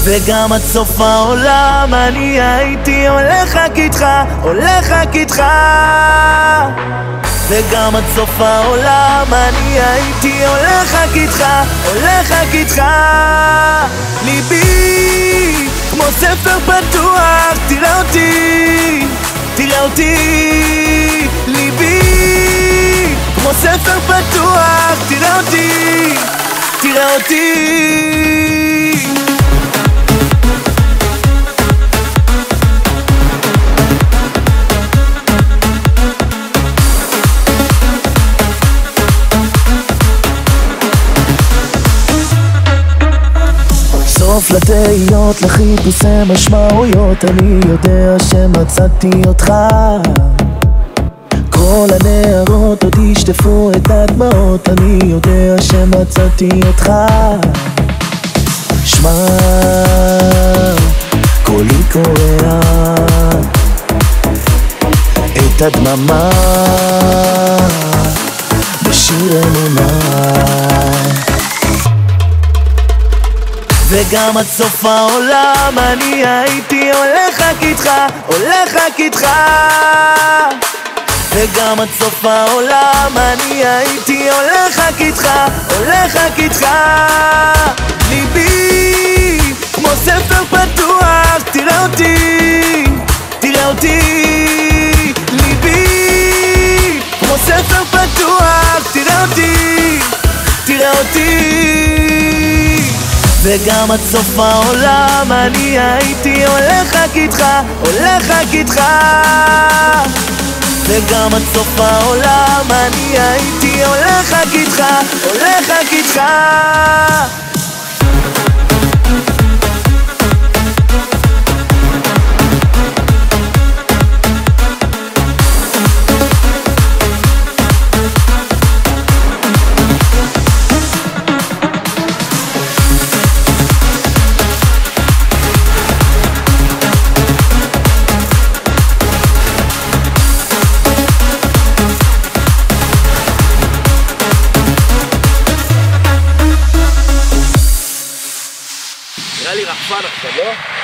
וגם עד סוף העולם אני הייתי הולך רק איתך, הולך רק איתך. וגם עד סוף העולם אני הייתי הולך רק איתך, הולך רק איתך. ליבי כמו ספר פתוח, תראה אותי, תראה אותי. ליבי כמו ספר פתוח, תראה אותי, תראה אותי. סוף לתהיות, לחיפושי משמעויות, אני יודע שמצאתי אותך. כל הנערות עוד ישטפו את הדמעות, אני יודע שמצאתי אותך. שמע, קולי קורע את הדממה בשיר אמונה. וגם עד סוף העולם אני הייתי הולך רק איתך, הולך רק איתך. וגם עד סוף העולם אני הייתי הולך רק איתך, הולך רק איתך. ליבי כמו ספר פתוח, תראה אותי, תראה אותי. ליבי כמו ספר פתוח, תראה אותי, תראה אותי. וגם עד סוף העולם אני הייתי הולך רק איתך, הולך רק איתך. וגם עד סוף העולם אני הייתי הולך רק איתך, הולך רק איתך. נראה לי רחפן עכשיו, לא?